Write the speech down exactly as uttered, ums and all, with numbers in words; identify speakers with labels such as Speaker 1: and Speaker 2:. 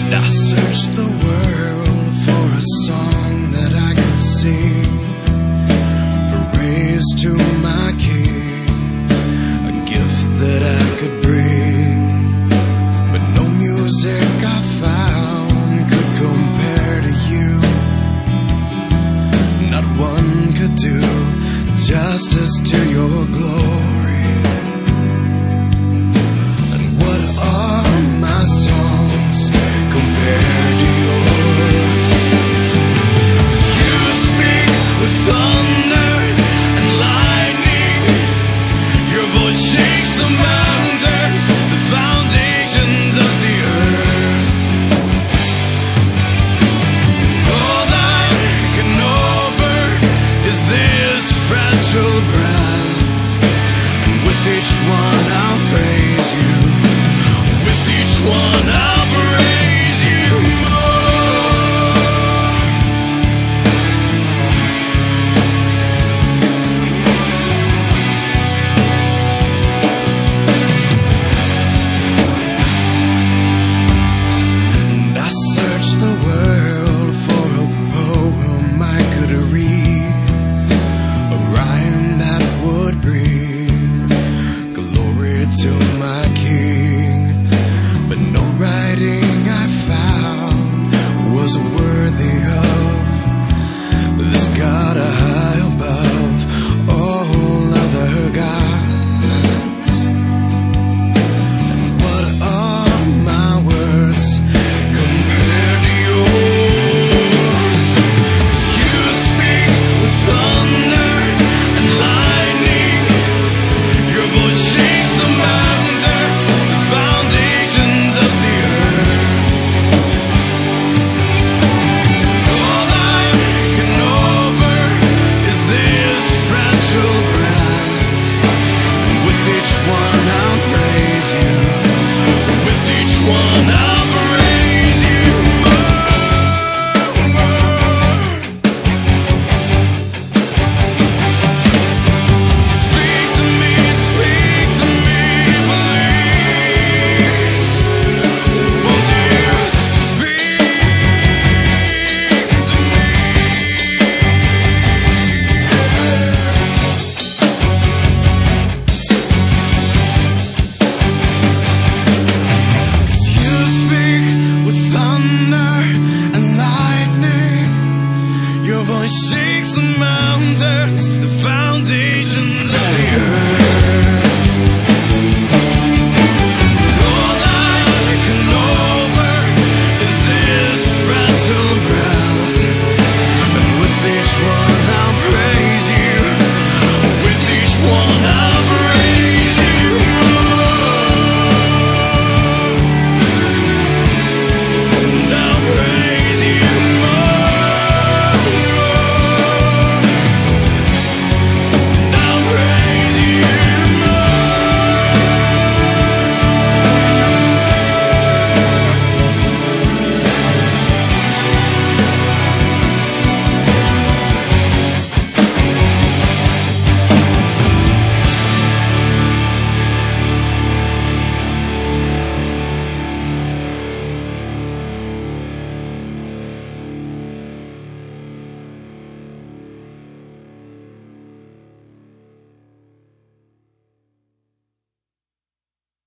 Speaker 1: I searched the world for a song that I could sing, praise to my King, a gift that I could bring. But no music I found could compare to you. Not one could do justice to your glory. And what are my songs compared to yours? 'Cause you speak with thunder and lightning. Your voice shakes the mountains, the foundations of the earth. All I can offer is this fragile breath, and with each one I'll praise you. With each one I'll praise you more. And I searched the world for a poem I could read, a rhyme that would bring glory to my King. But no writing I found was worthy of this God high above all other gods. And what are my words compared to yours? 'Cause you speak with thunder and lightning. Your voice shakes the mountains, the foundations of the earth. All I can offer is this fragile breath, and with each one I'll praise you. With each one I'll praise you more. Speak to me, speak to me, please. Won't you speak to me? 'Cause you speak with thunder and lightning. Your voice shakes the mountains,